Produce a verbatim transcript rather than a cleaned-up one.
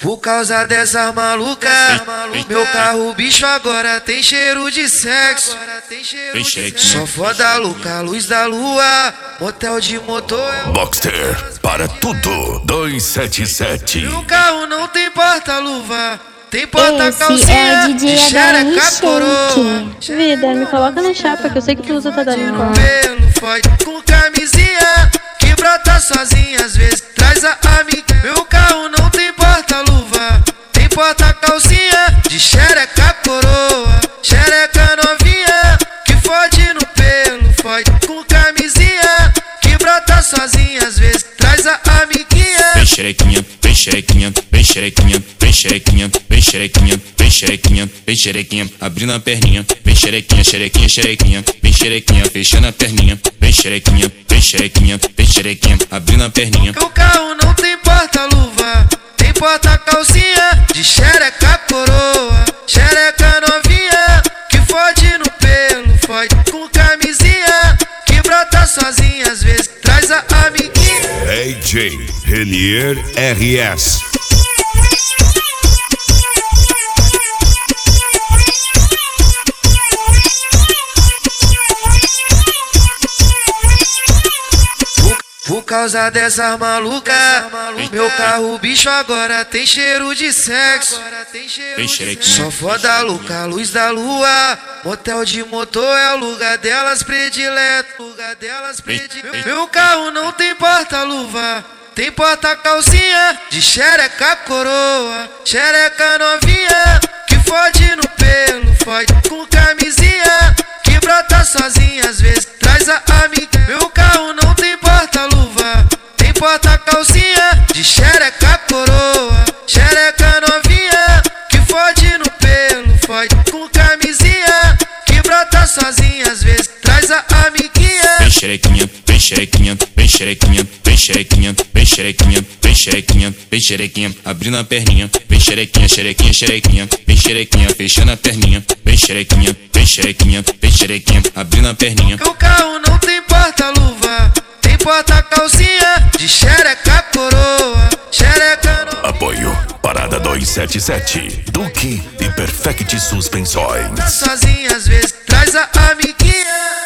Por causa dessas malucas, meu carro bicho agora tem cheiro de sexo. Só foda louca, luz da lua, motel de motor. Boxster, para tudo, dois sete sete. Meu carro não tem porta-luva, tem porta-calcinha, é de xereca coroa. Vida, me coloca na chapa que eu sei que tu usa toda No limpa. pelo forte com camisinha, que brota sozinha às vezes traz a amiga. Meu carro não tem porta-luva, tem porta-calcinha, de xereca coroa. Xereca novinha, que fode no pelo forte com camisinha, que brota sozinha às vezes traz a amiguinha. Vem xerequinha, vem xerequinha, vem xerequinha, vem xerequinha, vem xerequinha, vem xerequinha, vem xerequinha, abrindo a perninha. Vem xerequinha, xerequinha, xerequinha, vem xerequinha, fechando a perninha. Vem xerequinha, vem xerequinha, vem xerequinha, abrindo a perninha. Meu carro não tem porta-luva, tem porta-calcinha, de xereca coroa. Xereca novinha, que fode no pelo forte com camisinha, que brota sozinha às vezes traz a amiguinha. D J Renier R S. Por causa dessas malucas, meu carro bicho agora tem cheiro de sexo. Só foda louca, luz da lua, motel de motor é o lugar delas predileto. Lugar delas predileto. Meu carro não tem porta-luva, tem porta-calcinha, de xereca coroa. Xereca novinha, que fode no pelo forte com camisinha, que brota sozinha às vezes traz a amiga. Meu carro não tem porta-luva, tem porta-calcinha, de xereca coroa. Xereca novinha, que fode no pelo forte com camisinha, que brota sozinha às vezes traz a amiguinha. Vem xerequinha, vem xerequinha, vem xerequinha, vem xerequinha, vem xerequinha, vem xerequinha, vem xerequinha, abrindo a perninha. Vem xerequinha, xerequinha, xerequinha, vem xerequinha, fechando a perninha. Vem xerequinha, vem xerequinha, vem xerequinha, abrindo a perninha. Meu carro não tem porta-luva, tem porta-calcinha, de xereca coroa. Xereca no... Apoio Parada dois sete sete, Duque e Perfect Suspensões. Sozinha às vezes traz a amiguinha.